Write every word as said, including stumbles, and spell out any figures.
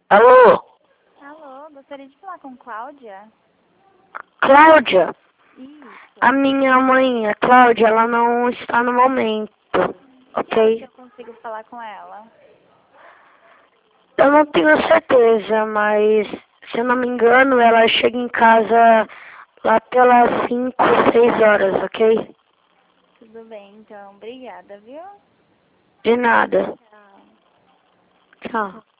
Alô? Alô, gostaria de falar com Cláudia? Cláudia? Isso. A minha mãe, a Cláudia, ela não está no momento, Que horas que ok? eu consigo falar com ela? Eu não tenho certeza, mas se eu não me engano, ela chega em casa lá pelas cinco, seis horas, ok? Tudo bem, então. Obrigada, viu? De nada. Tchau. Tchau.